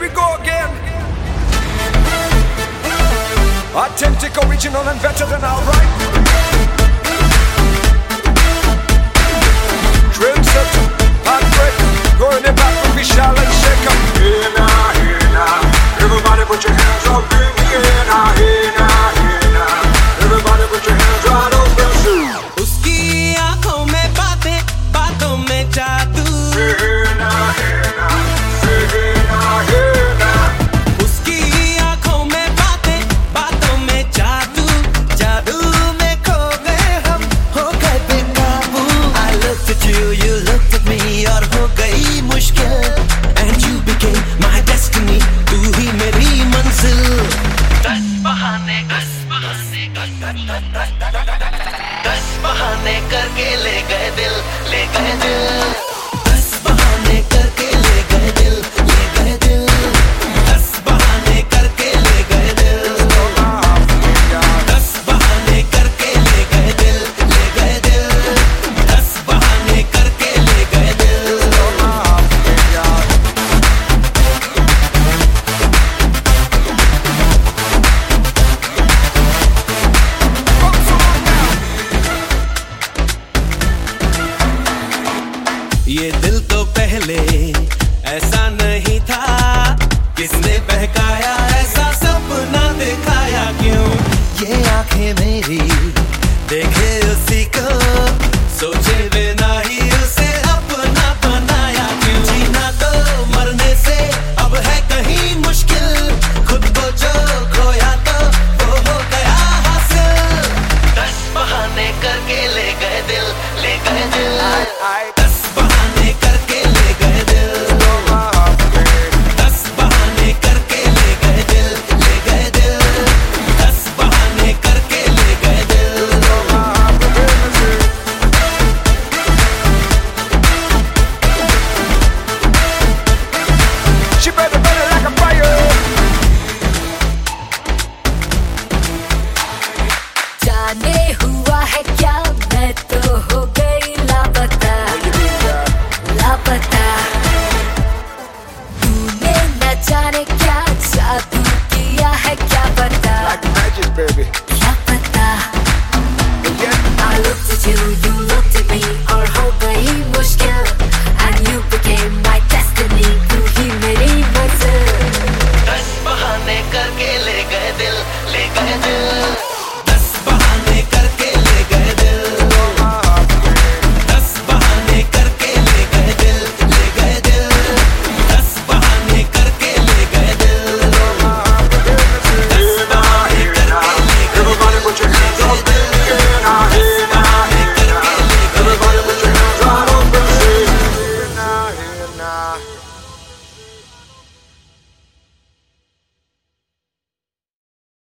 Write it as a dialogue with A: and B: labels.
A: we go again. Authentic, original and better than alright. Trendset, heartbreak, going it back to be shall and shake up. Hey now, hey now. Everybody put your hands up in the air now, hey now, hey now. Everybody put your hands right up and shoot.
B: उसकी आँखों में बातें, बातों में जादू.
A: Hey now, hey now. Hey now, hey now.
B: उसकी आँखों में बातें, बातों में जादू. जादू में खो गए हम, हो गए बेकाबू. I looked at you, you looked at me, और हो गई मुश्किल. And you became my destiny, तू ही मेरी मंजिल. दस बहाने करके ले गए दिल, ले गए दिल. दस बहाने करके ले गए दिल, ले गए दिल. दस बहाने करके ले गए दिल. दस बहाने करके ले गए दिल, ले गए दिल. दस बहाने करके ले गए दिल. ये दिल तो पहले ऐसा नहीं था. किसने बहकाया, ऐसा सपना दिखाया क्यों? ये आंखें मेरी देखे उसी को, सोचे बिना ही उसे अपना बनाया क्यों? जीना तो मरने से अब है कहीं मुश्किल. खुद को जो खोया तो वो हो गया हासिल. दस बहाने करके ले गए दिल, ले गए दिल. दस बहाने करके ले गए दिल. दस बहाने करके ले गए दिल, ले गए दिल. दस बहाने करके ले गए दिल.
A: She better burn like a fire.
C: जाने हुआ है क्या, मैं तो हो गई लापता, लापता. तूने न जाने क्या जादू किया है, क्या पता,
A: Like magic, baby.
C: क्या पता.
A: Yeah.
C: I looked at you, you looked at me, और हो गई मुश्किल. And you became my destiny, तू ही मेरी मंजिल.
B: दस बहाने करके ले गए दिल, ले गए दिल. दस बहाने करके ले गए दिल. दस बहाने करके ले गए दिल, ले गए दिल. दस बहाने करके ले गए दिल. दस बहाने करके ले गए.
A: Everybody put your hands up in the air now, hey now, hey now. Everybody put your hands right up and say, hey now, hey now.